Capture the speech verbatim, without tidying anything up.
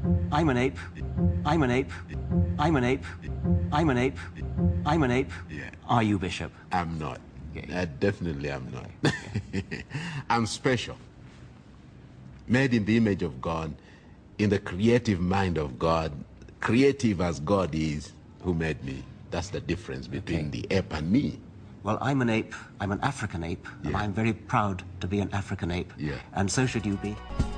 I'm an ape. I'm an ape. I'm an ape. I'm an ape. I'm an ape. Yeah. Are you, Bishop? I'm not. Okay. I definitely am not. I'm special. Made in the image of God, in the creative mind of God, creative as God is, who made me. That's the difference between Okay. the ape and me. Well, I'm an ape. I'm an African ape. And Yeah. I'm very proud to be an African ape. Yeah. And so should you be.